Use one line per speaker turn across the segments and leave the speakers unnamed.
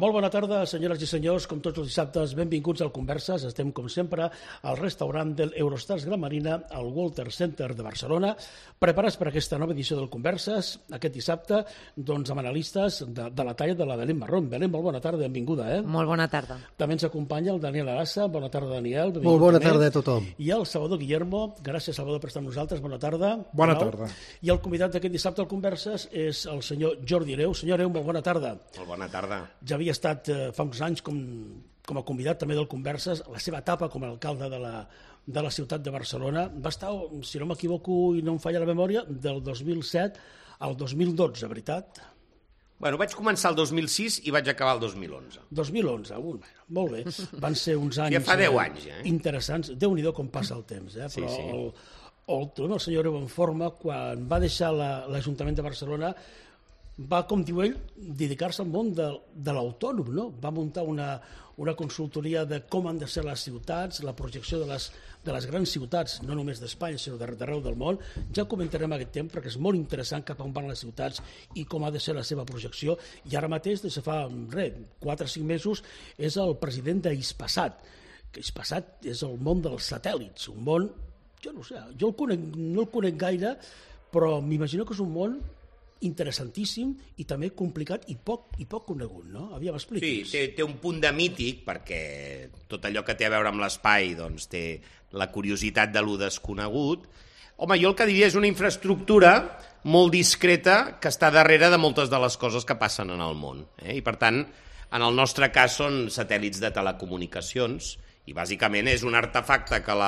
Molt bona tarda, senyores i senyors. Com tots els dissabtes, benvinguts al Converses. Estem, com sempre, al restaurant del Eurostars Gran Marina, al Walter Center de Barcelona, preparats per aquesta nova edició del Converses, aquest dissabte, doncs, amb analistes de la talla de la Belén Marrón. Belén, molt bona tarda, benvinguda.
Molt bona tarda.
També ens acompanya el Daniel Arassa. Bona tarda, Daniel.
Molt bona tarda a tothom.
I el Salvador Guillermo. Gràcies, Salvador, per estar amb nosaltres. Bona tarda.
Bona tarda.
I el convidat d'aquest dissabte al Converses és el senyor Jordi Hereu. Senyor Hereu, molt bona tarda.
Molt bona tarda.
Ja havia estat fa uns anys com a convidat també del Converses, la seva etapa com a alcalde de la ciutat de Barcelona va estar, si no m'equivoco i no em falla la memòria, del 2007 al 2012, veritat?
Bueno, vaig començar el 2006 i vaig acabar el 2011.
2011, molt bé. Van ser uns anys,
ja fa 10 anys,
interessants. Déu-n'hi-do com passa el temps, però
sí.
El senyor Hereu en forma, quan va deixar l'Ajuntament de Barcelona, va, com diu ell, dedicar-se al món de l'autònom, no? Va muntar una consultoria de com han de ser les ciutats, la projecció de les grans ciutats, no només d'Espanya, sinó d'arreu del món. Ja comentarem aquest temps, perquè és molt interessant cap a on van les ciutats i com ha de ser la seva projecció. I ara mateix, des de fa 4 o 5 mesos, és el president d'Hispasat. Hispasat és el món dels satèl·lits, un món, jo no sé, jo no el conec gaire, però m'imagino que és un món interessantíssim i també complicat i poc conegut, no? Aviam, expliqui'ns.
Sí, té un punt de mític, perquè tot allò que té a veure amb l'espai doncs, té la curiositat de lo desconegut. Home, jo el que diria és una infraestructura molt discreta que està darrere de moltes de les coses que passen en el món. I, per tant, en el nostre cas són satèl·lits de telecomunicacions i, bàsicament, és un artefacte que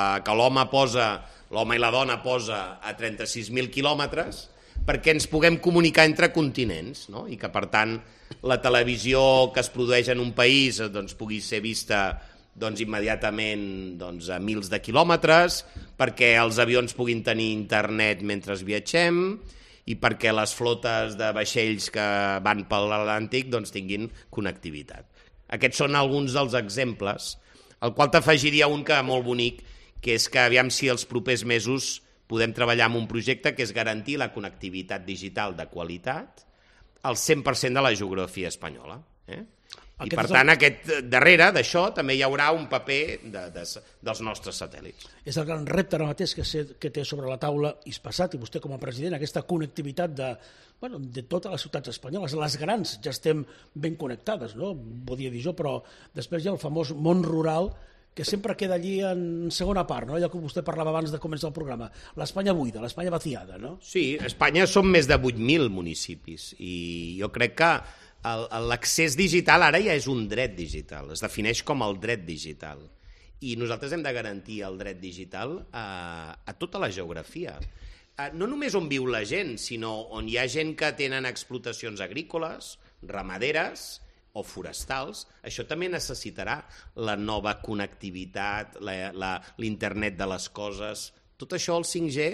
l'home i la dona posa a 36.000 quilòmetres perquè ens puguem comunicar entre continents, no? I que, per tant, la televisió que es produeix en un país doncs, pugui ser vista immediatament a mils de quilòmetres, perquè els avions puguin tenir internet mentre viatgem i perquè les flotes de vaixells que van per l'Atlàntic tinguin connectivitat. Aquests són alguns dels exemples, al qual t'afegiria un que molt bonic, que és que aviam si els propers mesos podem treballar en un projecte que és garantir la connectivitat digital de qualitat al 100% de la geografia espanyola. I, per tant, darrere d'això també hi haurà un paper dels nostres satèl·lits.
És el gran repte ara mateix que té sobre la taula Hispasat i vostè com a president, aquesta connectivitat de totes les ciutats espanyoles. Les grans ja estem ben connectades, no? Podia dir jo, però després hi ha el famós món rural que sempre queda allí en segona part, no? Allò que vostè parlava abans de començar el programa. L'Espanya buida, l'Espanya vaciada, no?
Sí, a Espanya som més de 8.000 municipis i jo crec que l'accés digital ara ja és un dret digital, es defineix com el dret digital. I nosaltres hem de garantir el dret digital a tota la geografia. No només on viu la gent, sinó on hi ha gent que tenen explotacions agrícoles, ramaderes o forestals. Això també necessitarà la nova connectivitat, l'internet de les coses. Tot això, el 5G,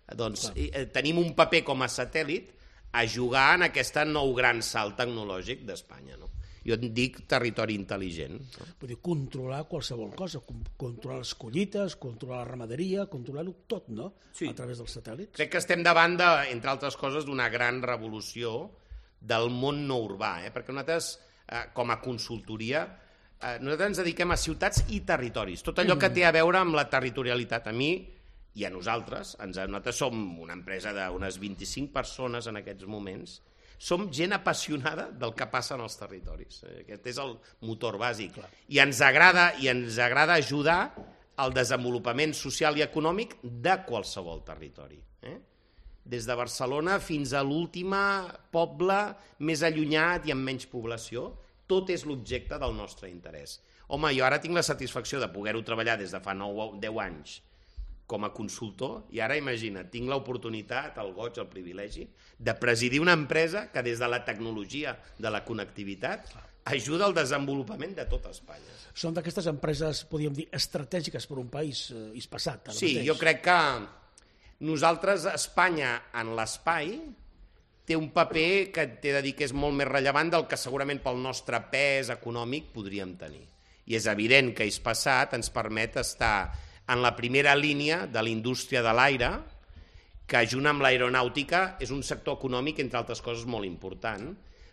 tenim un paper com a satèl·lit a jugar en aquest nou gran salt tecnològic d'Espanya. No? Jo en dic territori intel·ligent.
Vull dir, controlar qualsevol cosa, controlar les collites, controlar la ramaderia, controlar-ho tot, no? Sí. A través dels satèl·lits.
Crec que estem davant, entre altres coses, d'una gran revolució del món no urbà, perquè nosaltres, com a consultoria, nosaltres ens dediquem a ciutats i territoris. Tot allò que té a veure amb la territorialitat. A mi i a nosaltres som una empresa d'unes 25 persones en aquests moments, som gent apassionada del que passa en els territoris. Aquest és el motor bàsic. I ens agrada ajudar al desenvolupament social i econòmic de qualsevol territori. Des de Barcelona fins a l'últim poble més allunyat i amb menys població, tot és l'objecte del nostre interès. Home, jo ara tinc la satisfacció de poder-ho treballar des de fa 9-10 anys com a consultor i ara, imagina't, tinc l'oportunitat, el goig, el privilegi de presidir una empresa que des de la tecnologia de la connectivitat ajuda al desenvolupament de tota Espanya.
Són d'aquestes empreses, podríem dir, estratègiques per un país, Hispasat.
Sí, jo crec que nosaltres, Espanya, en l'espai, té un paper que t'he de dir que és molt més rellevant del que segurament pel nostre pes econòmic podríem tenir. I és evident que Hispasat ens permet estar en la primera línia de la indústria de l'aire, que junt amb l'aeronàutica és un sector econòmic, entre altres coses, molt important,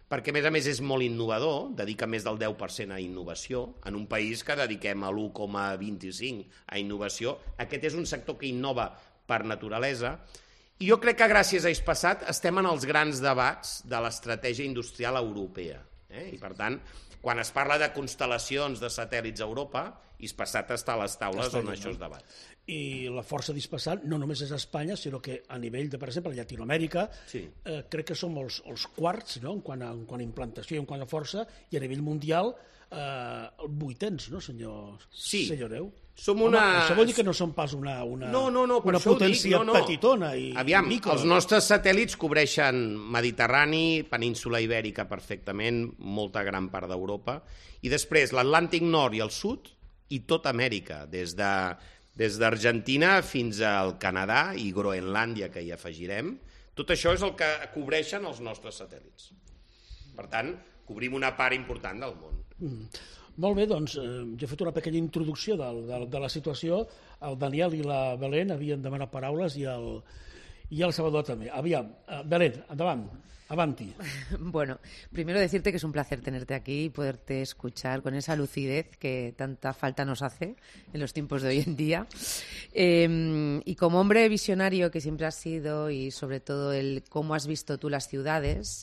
perquè a més és molt innovador, dedica més del 10% a innovació, en un país que dediquem a l'1,25% a innovació. Aquest és un sector que innova per naturalesa, i jo crec que gràcies a Hispasat estem en els grans debats de l'estratègia industrial europea. I per tant, quan es parla de constel·lacions de satèl·lits a Europa, Hispasat està a les taules on això es debat.
I la força d'Hispasat no només és a Espanya, sinó que a nivell de, per exemple, Llatinoamèrica, crec que som els quarts, no?, en quant a implantació i en quant a força, i a nivell mundial el vuitens, no, senyor Deu?
Som una...
Això vol dir que no som pas una potència petitona i
mícola. Els nostres satèl·lits cobreixen Mediterrani, península Ibèrica perfectament, molta gran part d'Europa, i després l'Atlàntic Nord i el Sud, i tota Amèrica, des d'Argentina fins al Canadà i Groenlàndia, que hi afegirem. Tot això és el que cobreixen els nostres satèl·lits. Per tant, cobrim una part important del món.
Molt bé, doncs, jo he fet una pequeña introducció de la situació. El Daniel i la Belén havien demanat paraules i el Salvador també. Aviam, Belén, endavant. Avanti.
Bueno, primero decirte que es un placer tenerte aquí y poderte escuchar con esa lucidez que tanta falta nos hace en los tiempos de hoy en día. Y como hombre visionario que siempre has sido, y sobre todo el cómo has visto tú las ciudades,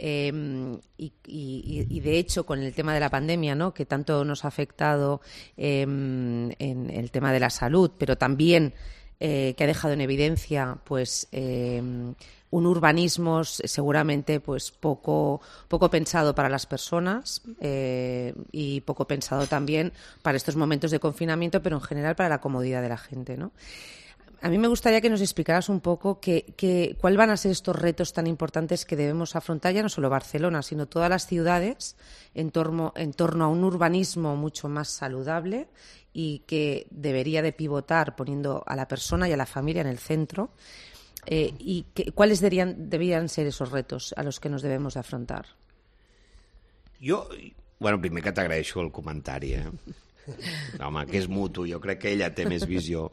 y de hecho con el tema de la pandemia, ¿no?, que tanto nos ha afectado en el tema de la salud, pero también que ha dejado en evidencia pues un urbanismo seguramente pues poco pensado para las personas y poco pensado también para estos momentos de confinamiento, pero en general para la comodidad de la gente, ¿no? A mí me gustaría que nos explicaras un poco cuáles van a ser estos retos tan importantes que debemos afrontar, ya no solo Barcelona, sino todas las ciudades en torno a un urbanismo mucho más saludable y que debería de pivotar poniendo a la persona y a la familia en el centro. ¿Cuáles deberían ser esos retos a los que nos debemos de afrontar?
Primer que t'agraeixo el comentari, Home, que és mutu, jo crec que ella té més visió.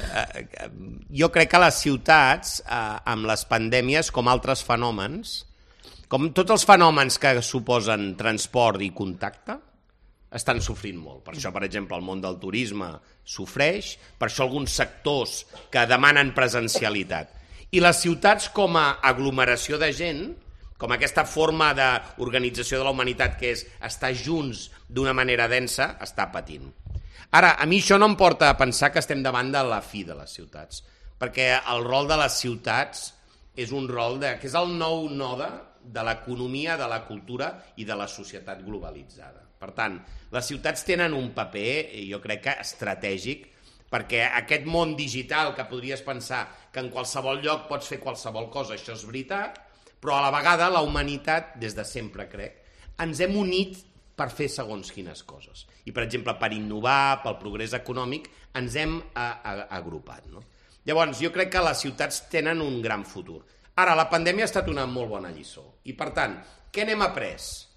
Jo crec que les ciutats, amb les pandèmies, com altres fenòmens, com tots els fenòmens que suposen transport i contacte, estan sofrint molt. Per això, per exemple, el món del turisme sofreix, per això alguns sectors que demanen presencialitat. I les ciutats com a aglomeració de gent, com aquesta forma d'organització de la humanitat que és estar junts d'una manera densa, està patint. Ara, a mi això no em porta a pensar que estem davant de la fi de les ciutats, perquè el rol de les ciutats és un rol que és el nou node de l'economia, de la cultura i de la societat globalitzada. Per tant, les ciutats tenen un paper, jo crec que estratègic, perquè aquest món digital que podries pensar que en qualsevol lloc pots fer qualsevol cosa, això és veritat, però a la vegada la humanitat, des de sempre crec, ens hem unit per fer segons quines coses. I, per exemple, per innovar, pel progrés econòmic, ens hem agrupat. No? Llavors, jo crec que les ciutats tenen un gran futur. Ara, la pandèmia ha estat una molt bona lliçó. I, per tant, què n'hem après?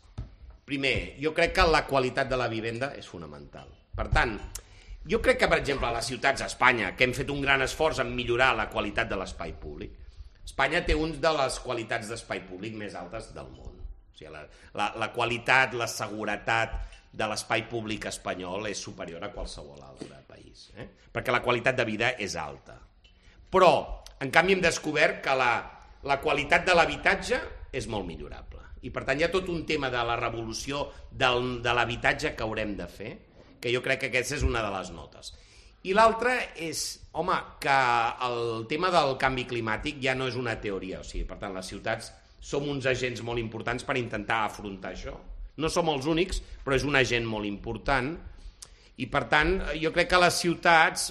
Primer, jo crec que la qualitat de la vivenda és fonamental. Per tant, jo crec que, per exemple, a les ciutats d'Espanya, que hem fet un gran esforç en millorar la qualitat de l'espai públic, Espanya té una de les qualitats d'espai públic més altes del món. O sigui, la qualitat, la seguretat de l'espai públic espanyol és superior a qualsevol altre país, perquè la qualitat de vida és alta. Però, en canvi, hem descobert que la qualitat de l'habitatge és molt millorable. I, per tant, hi ha tot un tema de la revolució de l'habitatge que haurem de fer, que jo crec que aquesta és una de les notes. I l'altre és, home, que el tema del canvi climàtic ja no és una teoria. O sigui, per tant, les ciutats som uns agents molt importants per intentar afrontar això. No som els únics, però és un agent molt important. I, per tant, jo crec que les ciutats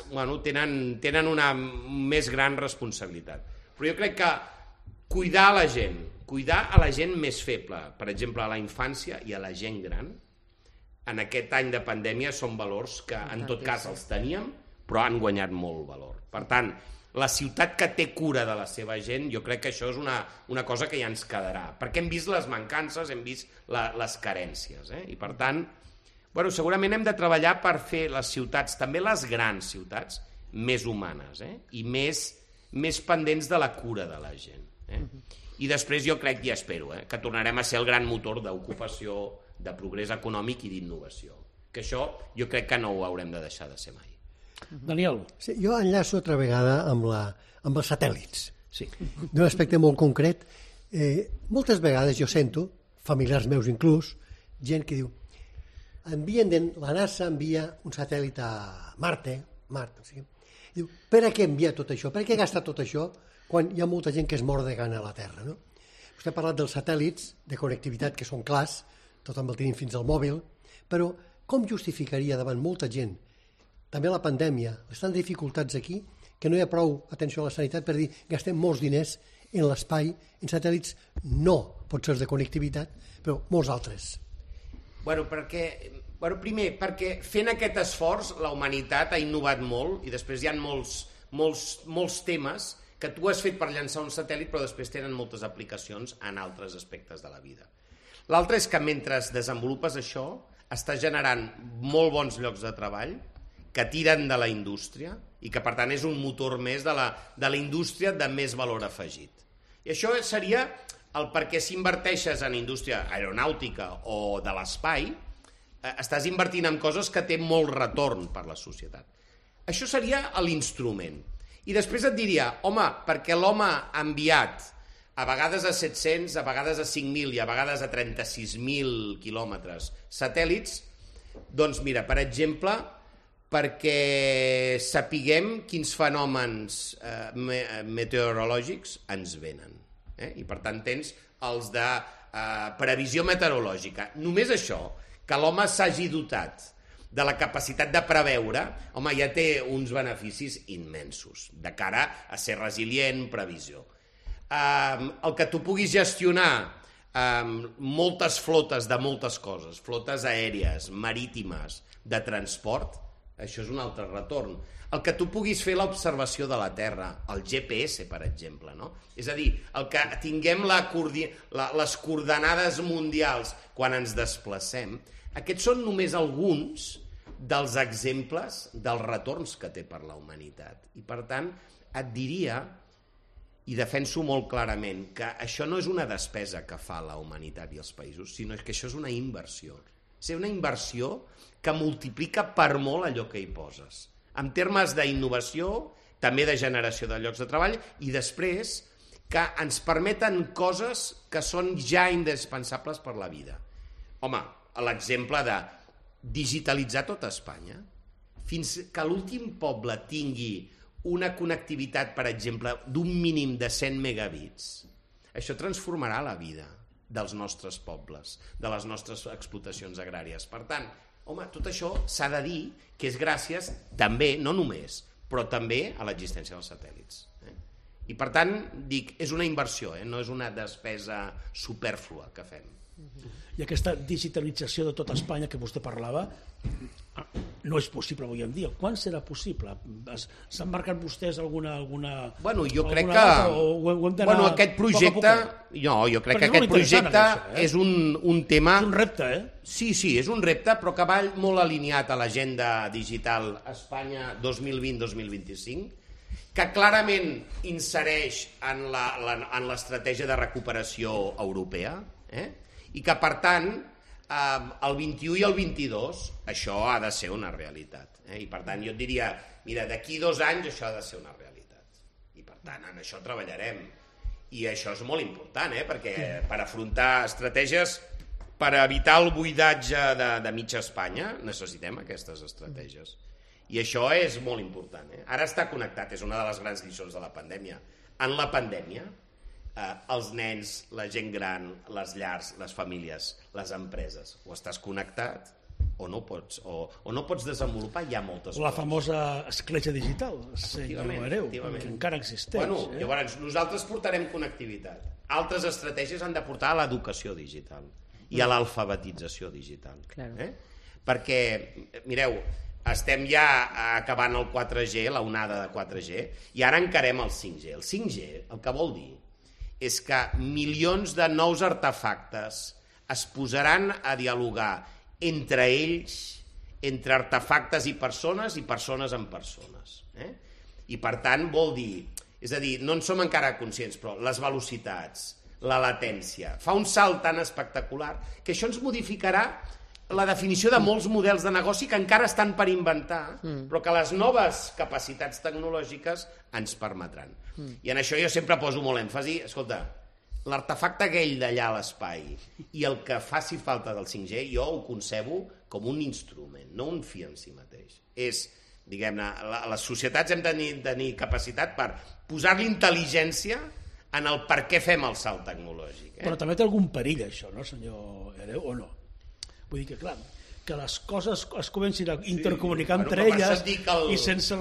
tenen una més gran responsabilitat. Però jo crec que cuidar a la gent més feble, per exemple, a la infància i a la gent gran, en aquest any de pandèmia són valors que, en tot cas, els teníem, però han guanyat molt valor. Per tant, la ciutat que té cura de la seva gent, jo crec que això és una cosa que ja ens quedarà, perquè hem vist les mancances, hem vist les carències. I, per tant, segurament hem de treballar per fer les ciutats, també les grans ciutats, més humanes i més pendents de la cura de la gent. I després jo crec, i espero, que tornarem a ser el gran motor d'ocupació, de progrés econòmic i d'innovació. Que això jo crec que no ho haurem de deixar de ser mai.
Daniel.
Sí, jo enllaço altra vegada amb els satèl·lits.
Sí.
D'un aspecte molt concret. Moltes vegades jo sento, familiars meus inclús, gent que diu la NASA envia un satèl·lit a Marte, diu, per a què envia tot això? Per què gasta tot això quan hi ha molta gent que es mor de gana a la Terra? No? Vostè ha parlat dels satèl·lits de connectivitat que són clars, tothom el tenim fins al mòbil, però com justificaria davant molta gent, també la pandèmia, estan dificultats aquí, que no hi ha prou atenció a la sanitat per dir gastem molts diners en l'espai, en satèl·lits, no pot ser de connectivitat, però molts altres.
Primer, perquè fent aquest esforç la humanitat ha innovat molt i després hi ha molts temes que tu has fet per llançar un satèl·lit però després tenen moltes aplicacions en altres aspectes de la vida. L'altre és que mentre desenvolupes això estàs generant molt bons llocs de treball que tiren de la indústria i que per tant és un motor més de la indústria de més valor afegit. I això seria el per què si inverteixes en indústria aeronàutica o de l'espai, estàs invertint en coses que té molt retorn per la societat. Això seria l'instrument. I després et diria, home, perquè l'home ha enviat a vegades a 700, a vegades a 5.000 i a vegades a 36.000 quilòmetres satèl·lits, doncs mira, per exemple, perquè sapiguem quins fenòmens meteorològics ens venen. I per tant tens els de previsió meteorològica. Només això, que l'home s'hagi dotat de la capacitat de preveure, home, ja té uns beneficis immensos de cara a ser resilient, previsió. El que tu puguis gestionar moltes flotes de moltes coses, flotes aèries, marítimes, de transport, això és un altre retorn. El que tu puguis fer l'observació de la Terra, el GPS, per exemple, no? És a dir, el que tinguem les coordenades mundials quan ens desplacem, aquests són només alguns dels exemples dels retorns que té per la humanitat. I per tant, et diria, i defenso molt clarament, que això no és una despesa que fa la humanitat i els països, sinó que això és una inversió. És una inversió que multiplica per molt allò que hi poses. En termes d'innovació, també de generació de llocs de treball, i després que ens permeten coses que són ja indispensables per la vida. Home, l'exemple de digitalitzar tota Espanya, fins que l'últim poble tingui una connectivitat, per exemple, d'un mínim de 100 megabits, això transformarà la vida dels nostres pobles, de les nostres explotacions agràries. Per tant, home, tot això s'ha de dir que és gràcies també, no només, però també a l'existència dels satèl·lits. I per tant, dic, és una inversió, no és una despesa supèrflua que fem.
I aquesta digitalització de tota Espanya que vostè parlava no és possible avui en dia. Quan serà possible? S'han marcat vostès alguna
Bueno, jo crec que aquest projecte jo crec que aquest projecte és un tema...
És un repte,
Sí, és un repte, però que va molt alineat a l'agenda digital Espanya 2020-2025, que clarament insereix en l'estratègia de recuperació europea, i que, per tant, el 21 i el 22 això ha de ser una realitat. I, per tant, jo et diria, mira, d'aquí 2 anys això ha de ser una realitat. I, per tant, en això treballarem. I això és molt important, perquè per afrontar estratègies, per evitar el buidatge de mitja Espanya, necessitem aquestes estratègies. I això és molt important. Ara està connectat, és una de les grans lliçons de la pandèmia. En la pandèmia, els nens, la gent gran, les llars, les famílies, les empreses, o estàs connectat o no pots, o no pots desenvolupar ja moltes coses.
La famosa escletxa digital, senyor Hereu, que encara existeix.
Llavors, nosaltres portarem connectivitat. Altres estratègies han de portar a l'educació digital i a l'alfabetització digital. Perquè, mireu, estem ja acabant el 4G, la onada de 4G, i ara encarem el 5G. El 5G el que vol dir és que milions de nous artefactes es posaran a dialogar entre ells, entre artefactes i persones amb persones. I per tant vol dir, És a dir, no en som encara conscients, però les velocitats, la latència, fa un salt tan espectacular que això ens modificarà la definició de molts models de negoci que encara estan per inventar, però que les noves capacitats tecnològiques ens permetran. I en això jo sempre poso molt èmfasi. Escolta, l'artefacte aquell d'allà a l'espai i el que faci falta del 5G, jo ho concebo com un instrument, no un fi en si mateix. És, diguem-ne, les societats hem de tenir capacitat per posar-li intel·ligència en el per què fem el salt tecnològic.
Però també té algun perill, això, no, senyor Hereu, o no? Vull dir que, clar, que les coses es comencin a intercomunicar entre elles i sense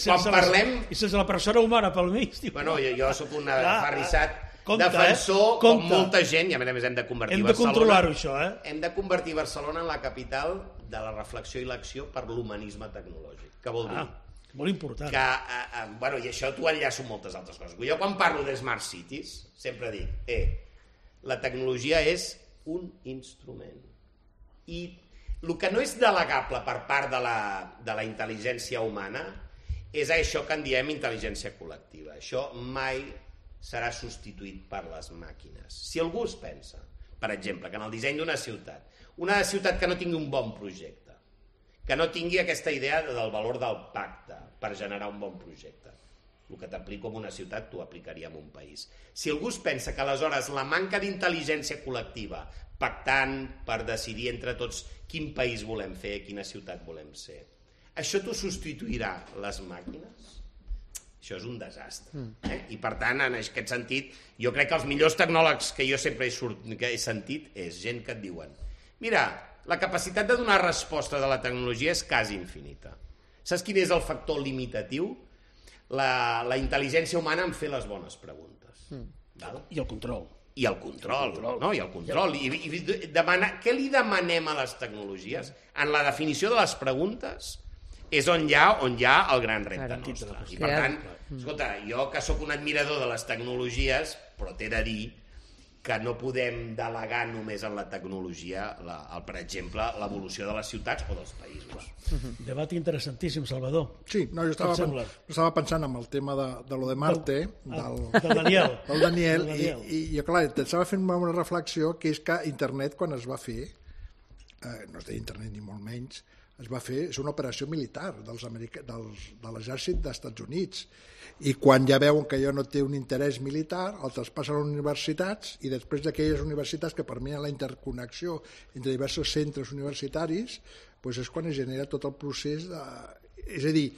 la persona humana pel mig.
Bueno, jo sóc un aferrissat defensor, com molta gent, i a més hem de convertir Barcelona...
Hem de controlar-ho, això,
Hem de convertir Barcelona en la capital de la reflexió i l'acció per l'humanisme tecnològic. Què vol dir?
Molt important.
Bueno, i això t'ho enllaço amb moltes altres coses. Jo quan parlo de Smart Cities sempre dic, la tecnologia és un instrument. I el que no és delegable per part de la intel·ligència humana és això que en diem intel·ligència col·lectiva. Això mai serà substituït per les màquines. Si algú es pensa, per exemple, que en el disseny d'una ciutat que no tingui un bon projecte, que no tingui aquesta idea del valor del pacte per generar un bon projecte, el que t'aplico en una ciutat t'ho aplicaria en un país. Si algú es pensa que aleshores la manca d'intel·ligència col·lectiva pactant per decidir entre tots quin país volem fer, quina ciutat volem ser, això t'ho substituirà les màquines? Això és un desastre. I per tant, en aquest sentit, jo crec que els millors tecnòlegs que jo sempre he sentit és gent que et diuen mira, la capacitat de donar resposta de la tecnologia és quasi infinita. Saps quin és el factor limitatiu? La intel·ligència humana en fer les bones preguntes.
I el control.
I el control, no? I el control. Què li demanem a les tecnologies? En la definició de les preguntes és on hi ha el gran repte nostre. I per tant, escolta, jo que sóc un admirador de les tecnologies, però t'he de dir que no podem delegar només en la tecnologia, per exemple, l'evolució de les ciutats o dels països.
Debat interessantíssim, Salvador.
Sí, no, jo estava pensant en el tema de lo de Marte, del Daniel, i jo, clar, estava fent una reflexió, que és que internet, quan es va fer, no es deia internet ni molt menys, es va fer, és una operació militar de l'exèrcit dels Estats Units, i quan ja veuen que allò no té un interès militar, el traspassen a les universitats, i després d'aquelles universitats que permeten la interconnexió entre diversos centres universitaris, doncs és quan es genera tot el procés de... És a dir,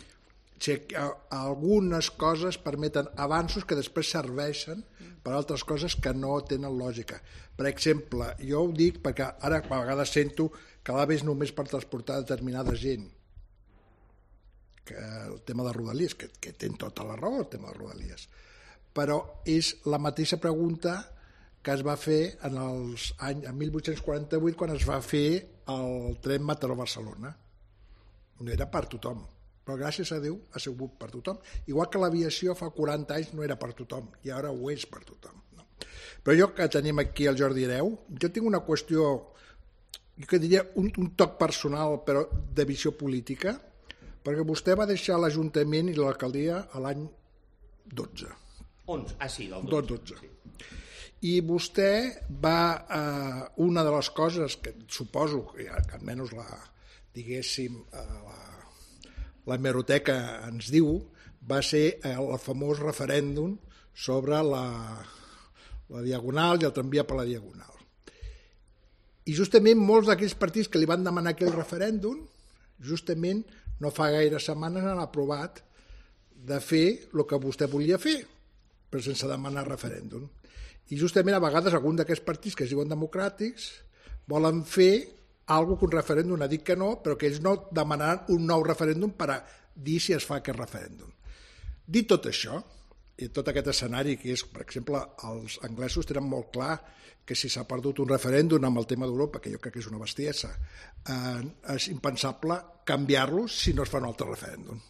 algunes coses permeten avanços que després serveixen per altres coses que no tenen lògica. Per exemple, jo ho dic perquè ara a vegades sento que l'AVE és només per transportar determinada gent, que el tema de Rodalies, que té tota la raó el tema de Rodalies, però és la mateixa pregunta que es va fer en 1848 quan es va fer el tren Mataró-Barcelona. No era per tothom, però gràcies a Déu ha sigut per tothom, igual que l'aviació fa 40 anys no era per tothom i ara ho és per tothom, no? Però jo que tenim aquí el Jordi Hereu, jo tinc una qüestió, jo que diria un toc personal però de visió política, perquè vostè va deixar l'Ajuntament i l'alcaldia a l'any 12.
11, sí, el
12. Sí. I vostè va... una de les coses que suposo que almenys la hemeroteca ens diu, va ser el famós referèndum sobre la Diagonal i el tramvia per la Diagonal. I justament molts d'aquells partits que li van demanar aquell referèndum, justament no fa gaire setmanes han aprovat de fer el que vostè volia fer, però sense demanar referèndum. I justament a vegades alguns d'aquests partits que es diuen democràtics volen fer alguna cosa que un referèndum ha dit que no, però que ells no demanaran un nou referèndum per a dir si es fa aquest referèndum. Dit tot això, i tot aquest escenari que és, per exemple, els anglesos tenen molt clar que si s'ha perdut un referèndum amb el tema d'Europa, que jo crec que és una bestiesa, és impensable canviar-los si no es fa un altre referèndum.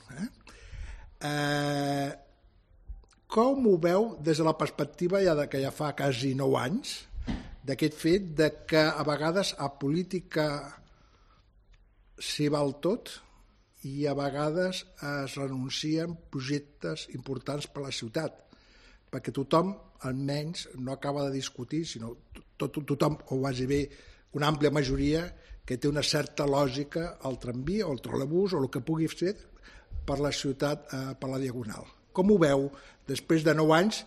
Com ho veu des de la perspectiva que ja fa quasi 9 anys d'aquest fet de que a vegades a política s'hi val tot i a vegades es renuncien projectes importants per a la ciutat, perquè tothom, almenys, no acaba de discutir, sinó tothom, o quasi bé una àmplia majoria, que té una certa lògica al tramvia o al trolebús o el que pugui fer per la ciutat, per la Diagonal. Com ho veu després de 9 anys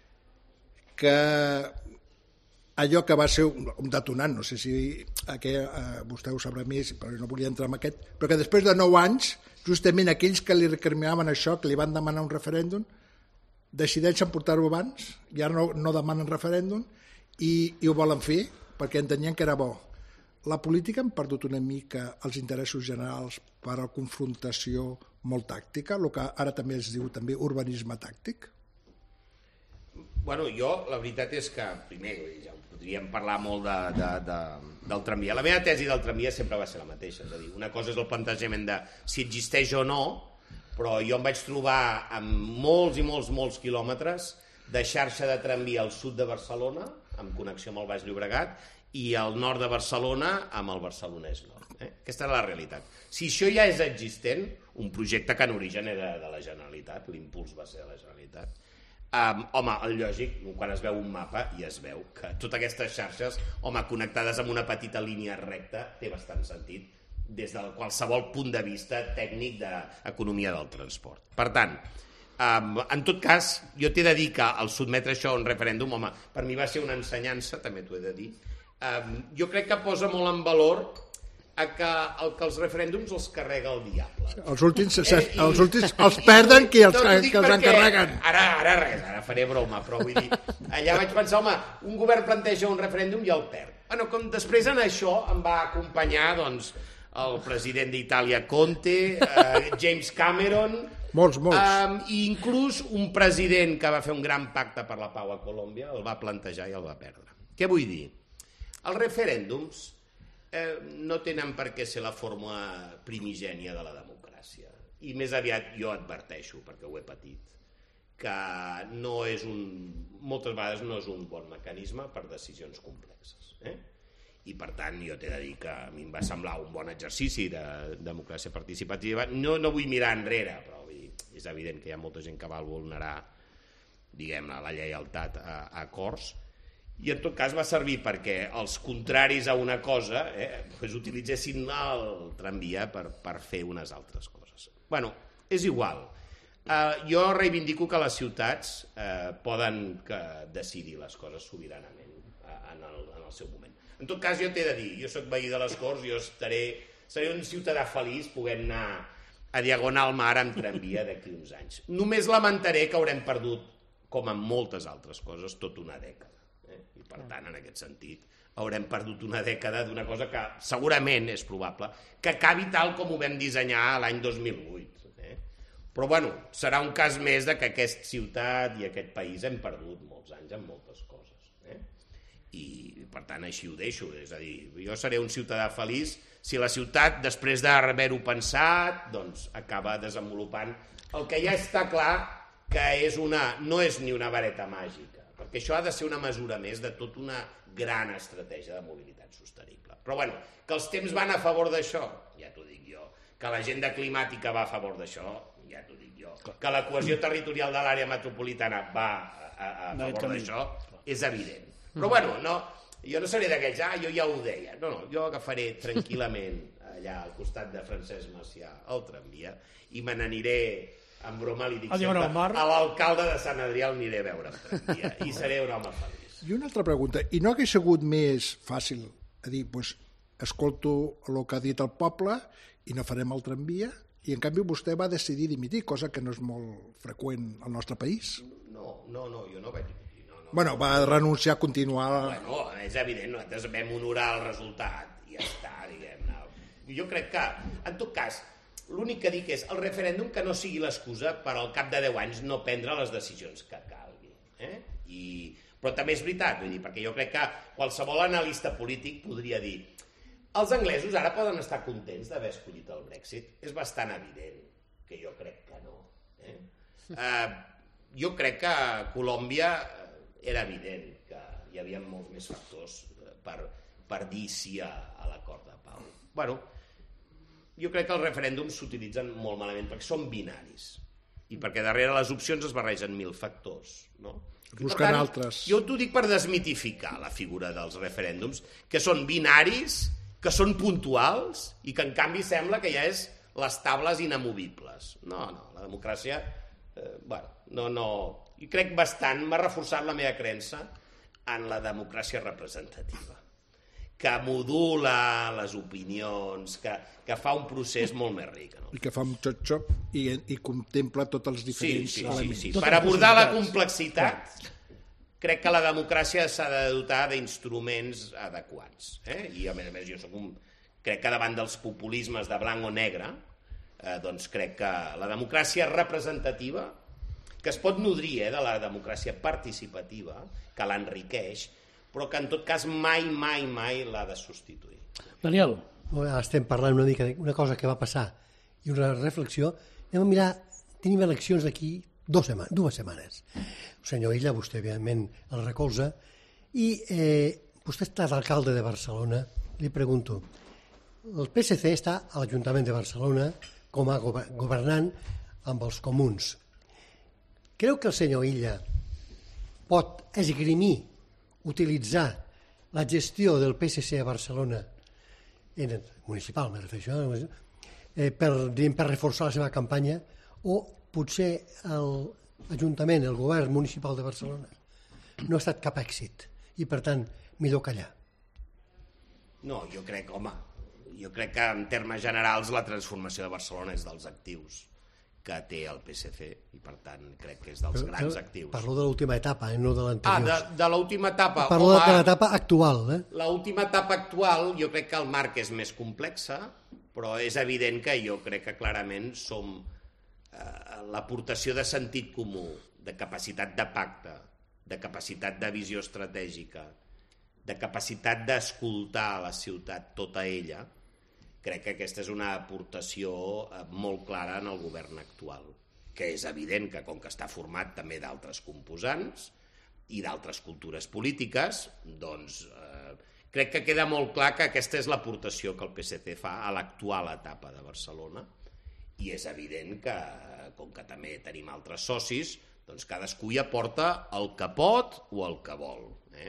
que allò que va ser un detonant, no sé si vostè ho sabrà més, però no volia entrar en aquest, però que després de 9 anys, justament aquells que li recriminaven això, que li van demanar un referèndum, decideixen portar-ho abans, i ara no demanen referèndum, i ho volen fer perquè entenien que era bo. La política han perdut una mica els interessos generals per a la confrontació molt tàctica, el que ara també es diu també urbanisme tàctic?
Bueno, jo la veritat és que, primer, ja podríem parlar molt del tramvia. La meva tesi del tramvia sempre va ser la mateixa, és a dir, una cosa és el plantejament de si existeix o no, però jo em vaig trobar amb molts i molts quilòmetres de xarxa de tramvia al sud de Barcelona, amb connexió amb el Baix Llobregat, i al nord de Barcelona amb el Barcelonès Nord. Aquesta era la realitat. Si això ja és existent, un projecte que en origen era de la Generalitat, l'impuls va ser de la Generalitat, home, el lògic, quan es veu un mapa i es veu que totes aquestes xarxes, home, connectades amb una petita línia recta, té bastant sentit des de qualsevol punt de vista tècnic d'economia del transport. Per tant, en tot cas, jo t'he de dir que el sotmetre això a un referèndum, home, per mi va ser una ensenyança, també t'ho he de dir. Jo crec que posa molt en valor que els referèndums els carrega el diable.
Els últims els perden qui els encarreguen.
Ara faré broma, però vull dir, allà vaig pensar, home, un govern planteja un referèndum i el perd. Bueno, com després en això em va acompanyar, doncs, el president d'Itàlia Conte, James Cameron,
molts.
I inclús un president que va fer un gran pacte per la pau a Colòmbia el va plantejar i el va perdre. Què vull dir? Els referèndums no tenen per què ser la forma primigènia de la democràcia. I més aviat jo adverteixo, perquè ho he patit, que moltes vegades no és un bon mecanisme per decisions complexes. I per tant jo t'he de dir que a mi em va semblar un bon exercici de democràcia participativa. No vull mirar enrere, però és evident que hi ha molta gent que va vulnerar, diguem-ne, la lleialtat a acords, i en tot cas va servir perquè els contraris a una cosa utilitzessin el tramvia per fer unes altres coses. Bueno, és igual. Jo reivindico que les ciutats poden decidir les coses sobiranament en el seu moment. En tot cas, jo t'he de dir, jo soc veí de les Corts, jo seré un ciutadà feliç podent anar a Diagonal Mar amb tramvia d'aquí uns anys. Només lamentaré que haurem perdut, com en moltes altres coses, tota una dècada. I per tant, en aquest sentit, haurem perdut una dècada d'una cosa que segurament és probable que acabi tal com ho vam dissenyar l'any 2008. Però, bueno, serà un cas més de que aquesta ciutat i aquest país hem perdut molts anys en moltes coses. I, per tant, així ho deixo. És a dir, jo seré un ciutadà feliç si la ciutat, després d'haver-ho pensat, doncs, acaba desenvolupant el que ja està clar que no és ni una vareta màgica, perquè això ha de ser una mesura més de tota una gran estratègia de mobilitat sostenible. Però, bueno, que els temps van a favor d'això, ja t'ho dic jo. Que l'agenda climàtica va a favor d'això, ja t'ho dic jo. Que la cohesió territorial de l'àrea metropolitana va a favor d'això, és evident. Però, bueno, jo no seré d'aquells, jo ja ho deia. No, jo agafaré tranquil·lament allà al costat de Francesc Macià el tramvia i me n'aniré en broma li dic sempre, a l'alcalde de Sant Adrià el aniré a veure en tramvia i seré un home feliç.
I una altra pregunta, i no hagués sigut més fàcil a dir, doncs, escolto el que ha dit el poble i no farem el tramvia, i en canvi vostè va decidir dimitir, cosa que no és molt freqüent al nostre país?
No, jo no vaig dimitir.
Bueno, va renunciar a continuar...
Bueno, és evident, nosaltres vam honorar el resultat i ja està, diguem-ne. Jo crec que, en tot cas, l'únic que dic és el referèndum que no sigui l'excusa per al cap de 10 anys no prendre les decisions que calgui. Però també és veritat, vull dir, perquè jo crec que qualsevol analista polític podria dir els anglesos ara poden estar contents d'haver escollit el Brexit. És bastant evident que jo crec que no. Jo crec que a Colòmbia era evident que hi havia molts més factors per dir sí a l'acord de pau. Bueno, jo crec que els referèndums s'utilitzen molt malament perquè són binaris i perquè darrere les opcions es barregen 1000 factors, no?
Buscant altres.
Jo t'ho dic per desmitificar la figura dels referèndums, que són binaris, que són puntuals i que en canvi sembla que ja és les tables inamovibles. No, la democràcia... no. I crec bastant, m'ha reforçat la meva creença en la democràcia representativa, que modula les opinions, que fa un procés molt més ric. No?
I que fa un xop-xop i contempla tots els diferents elements.
Sí. Per abordar la complexitat, crec que la democràcia s'ha de dotar d'instruments adequats. I a més jo crec que davant dels populismes de blanc o negre, doncs crec que la democràcia representativa, que es pot nodrir de la democràcia participativa, que l'enriqueix, però que en tot cas mai l'ha de substituir.
Daniel.
Estem parlant una mica d'una cosa que va passar i una reflexió. Anem a mirar, tenim eleccions d'aquí 2 setmanes. El senyor Illa, vostè evidentment el recolza, i vostè està d'alcalde de Barcelona. Li pregunto, el PSC està a l'Ajuntament de Barcelona com a governant amb els comuns. Creu que el senyor Illa pot esgrimir, utilitzar la gestió del PSC a Barcelona, municipal, me refereixo, per reforçar la seva campanya, o potser l'Ajuntament, el govern municipal de Barcelona, no ha estat cap èxit i, per tant, millor callar?
No, jo crec que en termes generals la transformació de Barcelona és dels actius que té el PSC i per tant crec que és dels grans actius.
Parlo de l'última etapa, no de l'anterior.
De l'última etapa.
Parlo de l'etapa actual.
L'última etapa actual jo crec que el marc és més complexa, però és evident que jo crec que clarament som l'aportació de sentit comú, de capacitat de pacte, de capacitat de visió estratègica, de capacitat d'escoltar la ciutat tota ella. Crec que aquesta és una aportació molt clara en el govern actual, que és evident que com que està format també d'altres composants i d'altres cultures polítiques, doncs crec que queda molt clar que aquesta és l'aportació que el PSC fa a l'actual etapa de Barcelona i és evident que com que també tenim altres socis, doncs cadascú hi aporta el que pot o el que vol.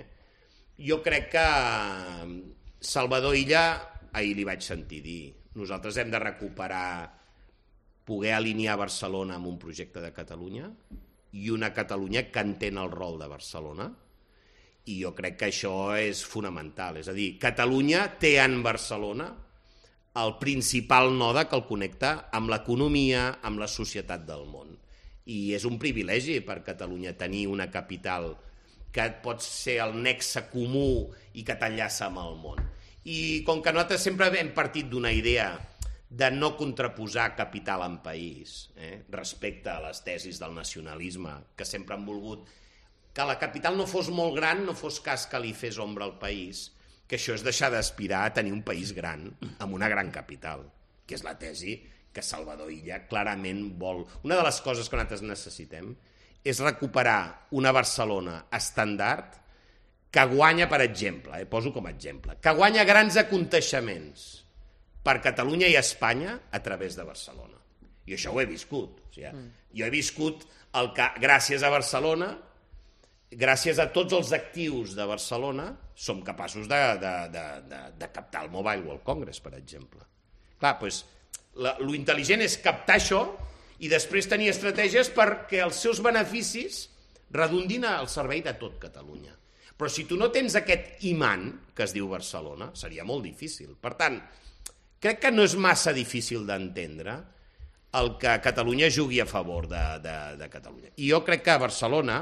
Jo crec que Salvador Illa, ahir li vaig sentir dir, nosaltres hem de recuperar, poder alinear Barcelona amb un projecte de Catalunya i una Catalunya que entén el rol de Barcelona, i jo crec que això és fonamental. És a dir, Catalunya té en Barcelona el principal node que el connecta amb l'economia, amb la societat del món. I és un privilegi per Catalunya tenir una capital que pot ser el nexe comú i que t'enllaça amb el món. I com que nosaltres sempre hem partit d'una idea de no contraposar capital en país respecte a les tesis del nacionalisme, que sempre han volgut que la capital no fos molt gran, no fos cas que li fes ombra al país, que això és deixar d'aspirar a tenir un país gran amb una gran capital, que és la tesi que Salvador Illa clarament vol. Una de les coses que nosaltres necessitem és recuperar una Barcelona estàndard que guanya, per exemple, poso com a exemple, que guanya grans aconteixements per Catalunya i Espanya a través de Barcelona. I això ho he viscut. O sigui, jo he viscut el que, gràcies a Barcelona, gràcies a tots els actius de Barcelona, som capaços de captar el Mobile World Congress, per exemple. Clar, doncs, lo intel·ligent és captar això i després tenir estratègies perquè els seus beneficis redundin al servei de tot Catalunya. Però si tu no tens aquest imant que es diu Barcelona, seria molt difícil. Per tant, crec que no és massa difícil d'entendre el que Catalunya jugui a favor de Catalunya. I jo crec que Barcelona,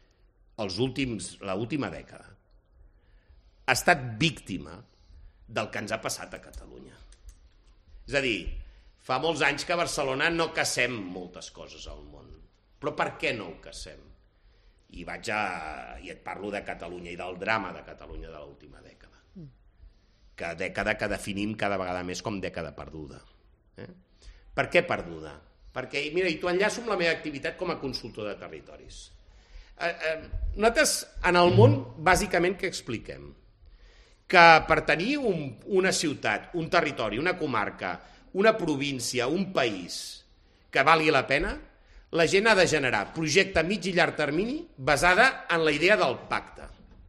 l'última dècada, ha estat víctima del que ens ha passat a Catalunya. És a dir, fa molts anys que a Barcelona no cacem moltes coses al món. Però per què no ho cacem? I et parlo de Catalunya i del drama de Catalunya de l'última dècada. Dècada que definim cada vegada més com dècada perduda. Per què perduda? Perquè, mira, i t'ho enllaço amb la meva activitat com a consultor de territoris. Nosaltres, en el món, bàsicament, què expliquem? Que per tenir una ciutat, un territori, una comarca, una província, un país que valgui la pena, la gent ha de generar projecte a mig i llarg termini basada en la idea del pacte.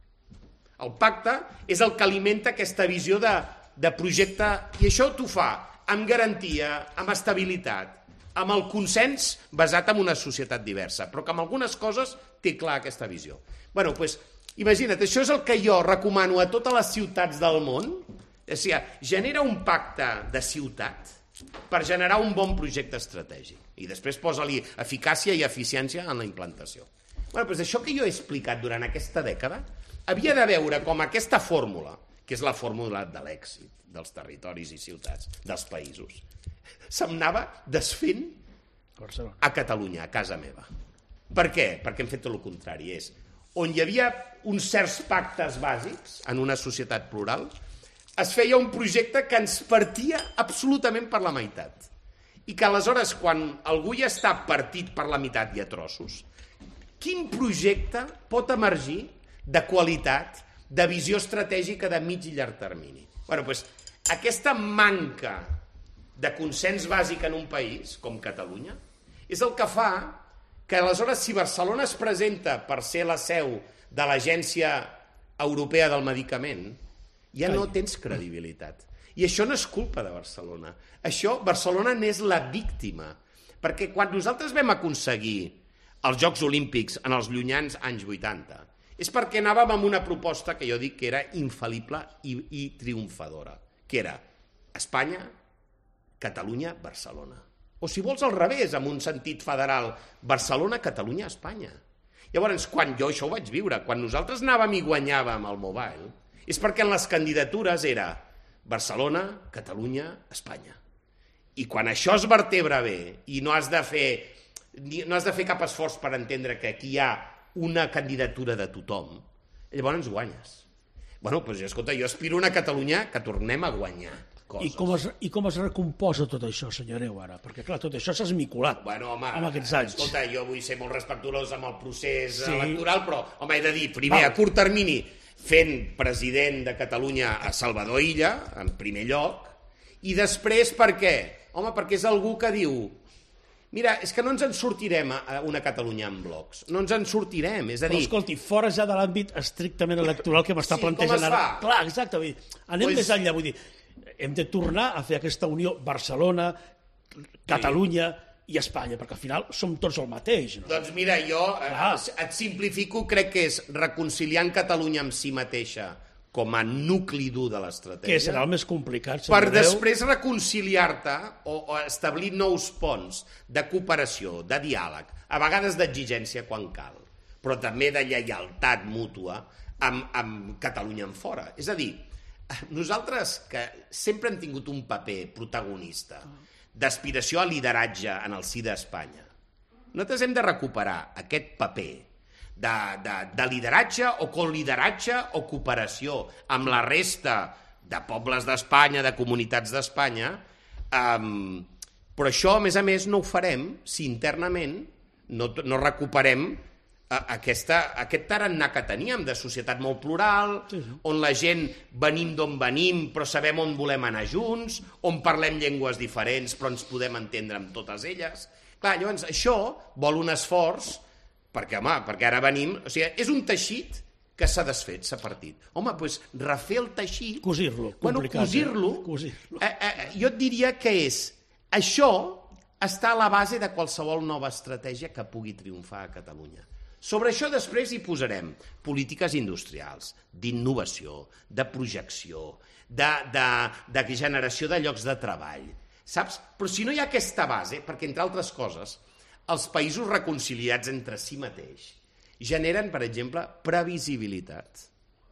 El pacte és el que alimenta aquesta visió de projecte, i això t'ho fa amb garantia, amb estabilitat, amb el consens basat en una societat diversa, però que amb algunes coses té clar aquesta visió. Bueno, doncs, imagina't, això és el que jo recomano a totes les ciutats del món, o sigui, genera un pacte de ciutat per generar un bon projecte estratègic, i després posa-li eficàcia i eficiència en la implantació. Bueno, doncs això que jo he explicat durant aquesta dècada havia de veure com aquesta fórmula, que és la fórmula de l'èxit dels territoris i ciutats, dels països, se'm anava desfent a Catalunya, a casa meva. Per què? Perquè hem fet tot el contrari. És on hi havia uns certs pactes bàsics en una societat plural, es feia un projecte que ens partia absolutament per la meitat. I que aleshores, quan algú ja està partit per la meitat i a trossos, quin projecte pot emergir de qualitat, de visió estratègica de mig i llarg termini? Bueno, doncs, aquesta manca de consens bàsic en un país, com Catalunya, és el que fa que aleshores, si Barcelona es presenta per ser la seu de l'Agència Europea del Medicament, ja no tens credibilitat. I això no és culpa de Barcelona. Barcelona n'és la víctima. Perquè quan nosaltres vam aconseguir els Jocs Olímpics en els llunyans anys 80, és perquè anàvem amb una proposta que jo dic que era infal·lible i triomfadora, que era Espanya, Catalunya, Barcelona. O si vols al revés, amb un sentit federal, Barcelona, Catalunya, Espanya. Llavors, quan jo això ho vaig viure, quan nosaltres anàvem i guanyàvem el Mobile, és perquè en les candidatures era Barcelona, Catalunya, Espanya. I quan això es vertebra bé i no has de fer cap esforç per entendre que aquí hi ha una candidatura de tothom, llavors guanyes. Bueno, doncs escolta, jo aspiro a una Catalunya que tornem a guanyar coses.
I com es recomposa tot això, senyor Hereu, ara? Perquè, clar, tot això s'ha esmicolat amb aquests anys.
Escolta, jo vull ser molt respectuós amb el procés electoral, però, home, he de dir, primer, a curt termini, fent president de Catalunya a Salvador Illa, en primer lloc, i després per què? Home, perquè és algú que diu mira, és que no ens en sortirem a una Catalunya en blocs. No ens en sortirem, és a dir...
Però, escolti, fora ja de l'àmbit estrictament electoral que m'està plantejant ara...
Sí, com es fa?
Clar, exacte, vull dir, anem més enllà, vull dir, hem de tornar a fer aquesta unió Barcelona, Catalunya i Espanya, perquè al final som tots el mateix, no?
Doncs mira, jo et simplifico, crec que és reconciliant Catalunya amb si mateixa com a nucli dur de l'estratègia.
Que serà el més complicat,
per després reconciliar-te o establir nous ponts de cooperació, de diàleg, a vegades d'exigència quan cal, però també de lleialtat mútua amb Catalunya en fora. És a dir, nosaltres que sempre hem tingut un paper protagonista d'aspiració a lideratge en el si d'Espanya, nosaltres hem de recuperar aquest paper de lideratge o colideratge o cooperació amb la resta de pobles d'Espanya, de comunitats d'Espanya, però això, a més, no ho farem si internament no recuperem aquest tarannà que teníem de societat molt plural, on la gent venim d'on venim però sabem on volem anar junts, on parlem llengües diferents però ens podem entendre amb totes elles. Clar, llavors això vol un esforç perquè ara venim... O sigui, és un teixit que s'ha desfet, s'ha partit. Home, doncs refer el teixit...
Cosir-lo, complicat.
Cosir-lo. Jo et diria que això està a la base de qualsevol nova estratègia que pugui triomfar a Catalunya. Sobre això després hi posarem polítiques industrials, d'innovació, de projecció, de generació de llocs de treball. Saps? Però si no hi ha aquesta base, perquè entre altres coses... els països reconciliats entre si mateix generen, per exemple, previsibilitat,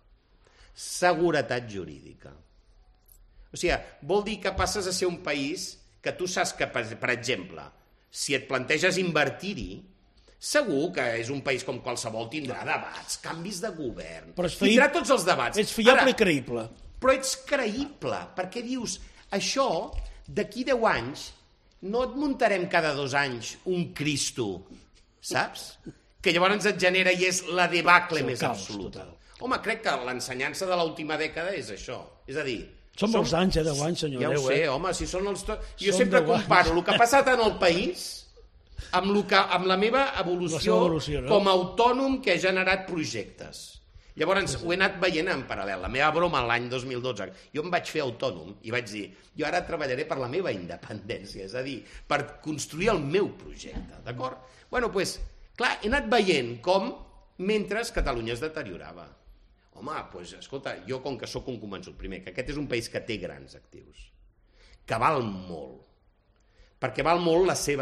seguretat jurídica. O sigui, vol dir que passes a ser un país que tu saps que, per exemple, si et planteges invertir-hi, segur que és un país com qualsevol, tindrà debats, canvis de govern, tindrà tots els debats.
Ets fiable i creïble.
Però ets creïble, perquè dius, això, d'aquí 10 anys, no et muntarem cada 2 anys un Cristo, saps? Que llavors et genera i és la debacle més absoluta. Home, crec que l'ensenyança de l'última dècada és això. És a dir,
Són molts anys, 10 anys, senyor
Ja ho
Déu.
sé, home, si són els... Jo
Són
sempre
10 anys.
comparo el que ha passat en el país amb la meva evolució,
no?
com a autònom que ha generat projectes. Llavors, ho he anat veient en paral·lel. La meva broma l'any 2012, jo em vaig fer autònom i vaig dir, jo ara treballaré per la meva independència, és a dir, per construir el meu projecte, d'acord? Bueno, doncs, clar, he anat veient com mentre Catalunya es deteriorava. Home, doncs, escolta, jo com que sóc un convençut, primer, que aquest és un país que té grans actius, que val molt, perquè val molt la seva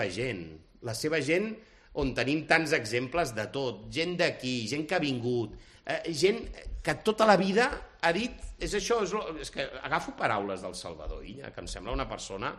gent on tenim tants exemples de tot, gent d'aquí, gent que ha vingut, gent que tota la vida ha dit, és això, és que agafo paraules del Salvador Illa, que em sembla una persona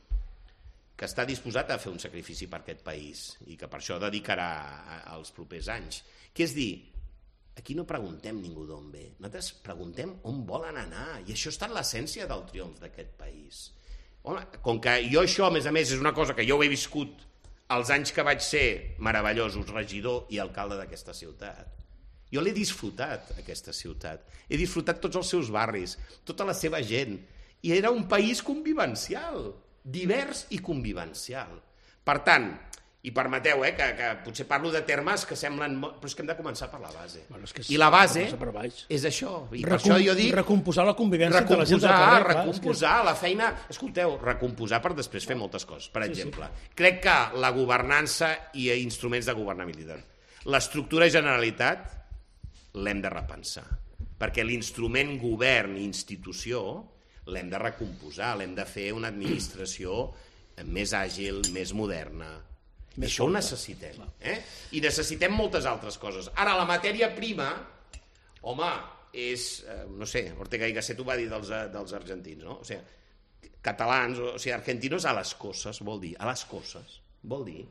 que està disposat a fer un sacrifici per aquest país i que per això dedicarà els propers anys, que és dir, aquí no preguntem ningú d'on ve, nosaltres preguntem on volen anar, i això està en l'essència del triomf d'aquest país. Home, com que jo això, a més, és una cosa que jo ho he viscut els anys que vaig ser meravellosos regidor i alcalde d'aquesta ciutat, jo l'he disfrutat, aquesta ciutat. He disfrutat tots els seus barris, tota la seva gent. I era un país convivencial, divers i convivencial. Per tant, i permeteu que potser parlo de termes que semblen... Però és que hem de començar per la base.
Bueno,
I la base és això. I per això jo dic...
Recomposar la convivència entre la gent del carrer.
Recomposar la feina... Escolteu, recomposar per després fer moltes coses. Per exemple, crec que la governança i instruments de governabilitat, l'estructura Generalitat, l'hem de repensar, perquè l'instrument govern i institució l'hem de recomposar, l'hem de fer una administració més àgil, més moderna. I això ho necessitem. I necessitem moltes altres coses. Ara, la matèria prima, home, és, no sé, Ortega y Gasset ho va dir dels argentins, no? O sigui, catalans, o sigui, argentinos a las cosas, vol dir, a las cosas, vol dir.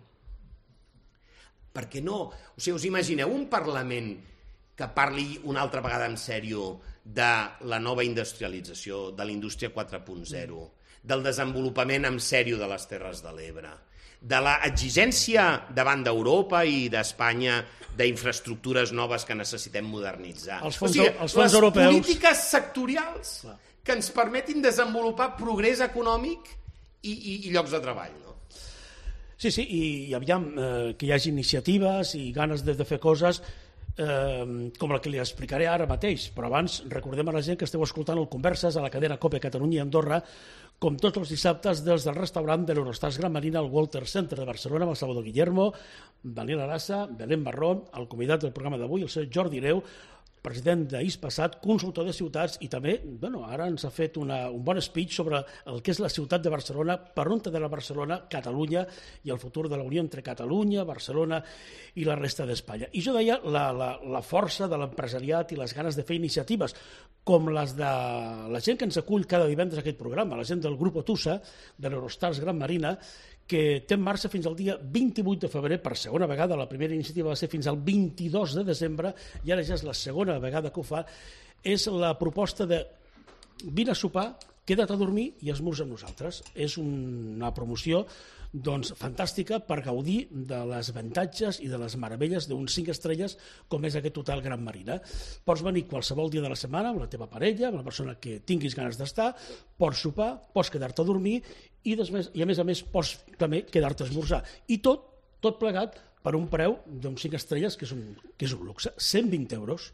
Perquè no, o sigui, us imagineu un Parlament que parli una altra vegada en sèrio de la nova industrialització, de la indústria 4.0, del desenvolupament en sèrio de les Terres de l'Ebre, de l'exigència davant d'Europa i d'Espanya d'infraestructures noves que necessitem modernitzar.
Els fons europeus.
Les polítiques sectorials que ens permetin desenvolupar progrés econòmic i llocs de treball. No?
Sí, i aviam, que hi hagi iniciatives i ganes de fer coses com la que li explicaré ara mateix, però abans recordem a la gent que esteu escoltant el Converses a la cadena COPE Catalunya i Andorra, com tots els dissabtes des del restaurant de l'Eurostars Gran Marina al Walter Center de Barcelona amb el Salvador Guillermo, Daniel Arassa, Belén Barrón, el convidat del programa d'avui, el senyor Jordi Neu, president d'Hispassat, consultor de ciutats, i també, ara ens ha fet un bon speech sobre el que és la ciutat de Barcelona, per on de la Barcelona, Catalunya i el futur de la unió entre Catalunya, Barcelona i la resta d'Espanya. I jo deia la força de l'empresariat i les ganes de fer iniciatives, com les de la gent que ens acull cada divendres a aquest programa, la gent del grup Otusa, de l'Eurostars Gran Marina, que té en marxa fins al dia 28 de febrer, per segona vegada. La primera iniciativa va ser fins al 22 de desembre, i ara ja és la segona vegada que ho fa. És la proposta de vine a sopar, queda't a dormir i esmorza amb nosaltres. És una promoció fantàstica per gaudir de les avantatges i de les meravelles d'uns 5 estrelles com és aquest hotel Gran Marina. Pots venir qualsevol dia de la setmana amb la teva parella, amb la persona que tinguis ganes d'estar, pots sopar, pots quedar-te a dormir i a més pots també quedar-te a esmorzar. I tot plegat per un preu d'uns 5 estrelles que és un luxe, 120 euros.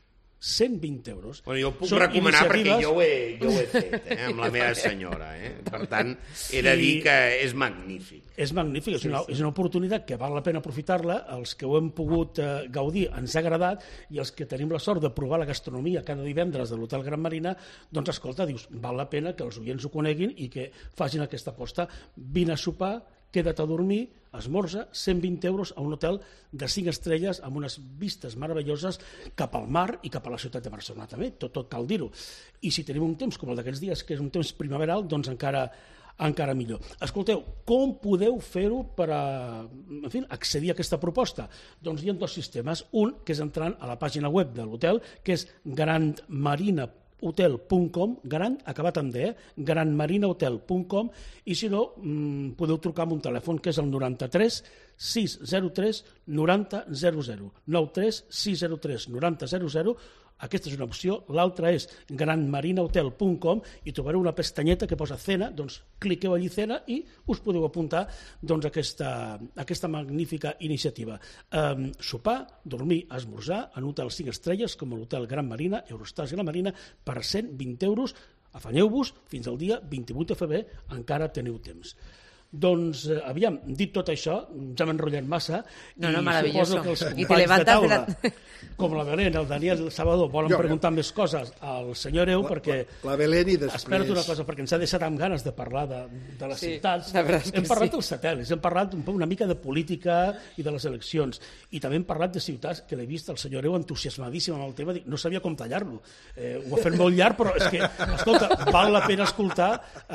120 euros.
Bueno, jo ho puc recomanar perquè jo ho he fet amb la meva senyora. Per tant, he de dir que és magnífic.
És magnífic, és una oportunitat que val la pena aprofitar-la. Els que ho hem pogut gaudir ens ha agradat, i els que tenim la sort de provar la gastronomia cada divendres de l'Hotel Gran Marina, doncs escolta, dius, val la pena que els oients ho coneguin i que facin aquesta aposta. Vine a sopar, queda't a dormir, esmorza, 120 euros a un hotel de 5 estrelles amb unes vistes meravelloses cap al mar i cap a la ciutat de Barcelona també, tot cal dir-ho. I si tenim un temps com el d'aquests dies, que és un temps primaveral, doncs encara millor. Escolteu, com podeu fer-ho per accedir a aquesta proposta? Doncs hi ha 2 sistemes. Un, que és entrant a la pàgina web de l'hotel, que és grandmarina.com, Gran, acabat amb D, granmarinahotel.com, i si no, podeu trucar amb un telèfon que és el 93 603 9000, 93 603 9000, Aquesta és una opció. L'altra és granmarinahotel.com i trobareu una pestanyeta que posa cena, doncs cliqueu allí cena i us podeu apuntar doncs, a aquesta magnífica iniciativa. Sopar, dormir, esmorzar en un hotel 5 estrelles com l'hotel Gran Marina, Eurostars Gran Marina, per 120 euros. Afanyeu-vos, fins al dia 28 de febrer encara teniu temps. Doncs, aviam, dit tot això, ja m'he enrotllat massa,
No,
i
maravilloso.
suposo que els
I te
companys de
levantas de
taula,
la-
com la Belén, el Daniel i el Salvador, volen preguntar més coses al senyor Hereu, perquè...
La Belén i després...
Espera't una cosa, perquè ens ha deixat amb ganes de parlar de les
Sí,
ciutats.
la veritat és que
Hem parlat
sí.
dels satèl·lits, hem parlat una mica de política i de les eleccions, i també hem parlat de ciutats, que l'he vist el senyor Hereu entusiasmadíssim amb el tema, no sabia com tallar-lo. Ho ha fet molt llarg, però és que, escolta, val la pena escoltar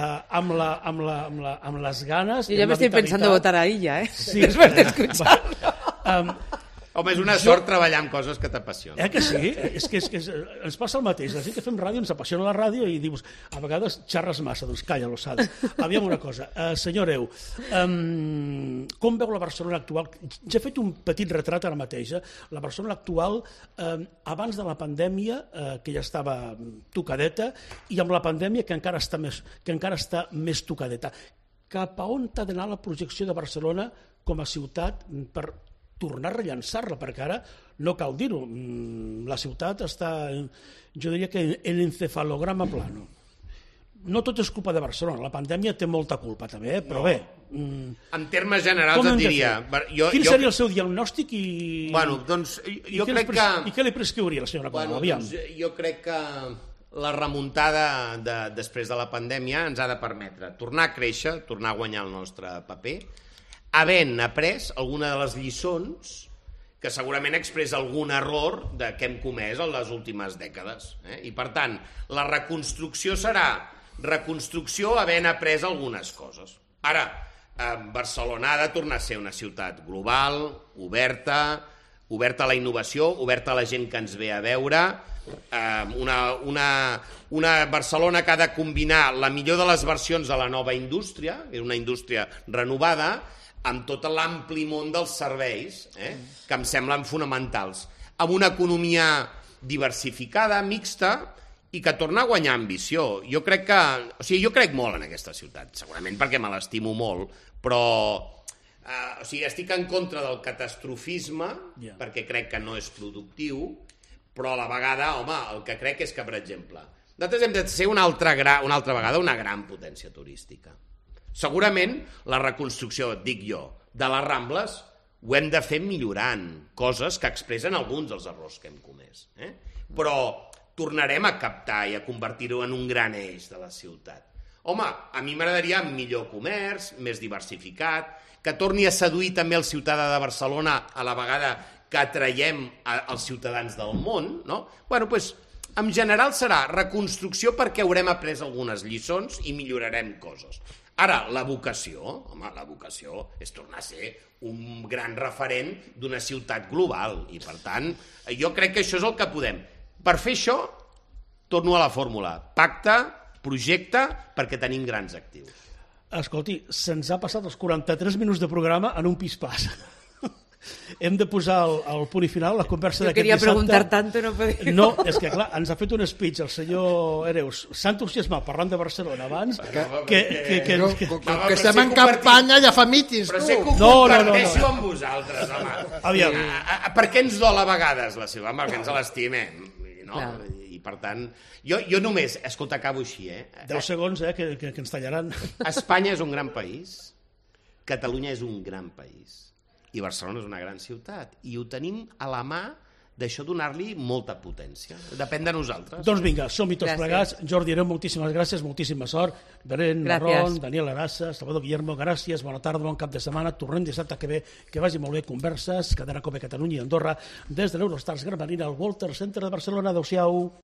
amb les ganes...
Yo ya me estoy pensando votar ahí ya, ¿eh?
Sí,
Después de escuchar.
Home, és una sort treballar amb coses que t'apassionen.
Que sí? És que ens passa el mateix. La gent que fem ràdio ens apassiona la ràdio i dius, a vegades xerres massa, doncs calla, l'ossada. Aviam una cosa. Senyor Hereu, com veu la Barcelona actual? Ja he fet un petit retrat ara mateix. La Barcelona actual, abans de la pandèmia, que ja estava tocadeta, i amb la pandèmia que encara està més tocadeta. Cap a on ha d'anar la projecció de Barcelona com a ciutat per tornar a rellançar-la, perquè ara no cal dir-ho, la ciutat està, jo diria que en encefalograma plano. No tot és culpa de Barcelona, la pandèmia té molta culpa també, però bé...
En termes generals et diria...
Quin seria el seu diagnòstic i...
Bueno, doncs jo crec que...
I què li prescriuria la senyora Colau? Aviam.
Jo crec que la remuntada després de la pandèmia ens ha de permetre tornar a créixer, tornar a guanyar el nostre paper, havent après alguna de les lliçons que segurament expressa algun error que hem comès en les últimes dècades. I, per tant, la reconstrucció serà reconstrucció havent après algunes coses. Ara, Barcelona ha de tornar a ser una ciutat global, oberta a la innovació, oberta a la gent que ens ve a veure, una Barcelona que ha de combinar la millor de les versions de la nova indústria, que és una indústria renovada, amb tot l'ampli món dels serveis, que em semblen fonamentals, amb una economia diversificada, mixta, i que torna a guanyar ambició. Jo crec molt en aquesta ciutat, segurament perquè me l'estimo molt, però estic en contra del catastrofisme, perquè crec que no és productiu, però a la vegada, home, el que crec és que, per exemple, nosaltres hem de ser una altra vegada una gran potència turística. Segurament la reconstrucció, dic jo, de les Rambles ho hem de fer millorant coses que expressen alguns dels errors que hem comès. Però tornarem a captar i a convertir-ho en un gran eix de la ciutat. Home, a mi m'agradaria millor comerç, més diversificat, que torni a seduir també el ciutadà de Barcelona a la vegada que atraiem els ciutadans del món, no? Bueno, doncs, en general serà reconstrucció perquè haurem après algunes lliçons i millorarem coses. Ara, la vocació és tornar a ser un gran referent d'una ciutat global i, per tant, jo crec que això és el que podem. Per fer això, torno a la fórmula. Pacte, projecte, perquè tenim grans actius.
Escolti, se'ns ha passat els 43 minuts de programa en un pispàs. Hem de posar el punt i final, la conversa d'aquest dissabte.
Jo queria preguntar tanto, no podia.
No, és que clar, ens ha fet un speech el senyor Hereus, s'ha entusiasmat parlant de Barcelona abans, que
estem en campanya ja fa mítings,
però sé que ho
No.
comparteixo amb vosaltres, home.
Aviam.
Per què ens dol a vegades la seva? Perquè ens l'estimem. No? I per tant, jo només, escolta, acabo així,
10 segons, que ens tallaran.
Espanya és un gran país, Catalunya és un gran país, i Barcelona és una gran ciutat, i ho tenim a la mà d'això donar-li molta potència. Depèn de nosaltres.
Doncs vinga, som-hi tots plegats. Jordi Hereu, moltíssimes gràcies, moltíssima sort. Belén Marrón, Daniel Arassa, Salvador Guillermo, gràcies, bona tarda, bon cap de setmana. Tornem dissabte que ve, que vagi molt bé. Converses, Cadena Cope Catalunya i Andorra, des de l'Eurostars Gran Marina, al Walter Center de Barcelona. Adéu-siau.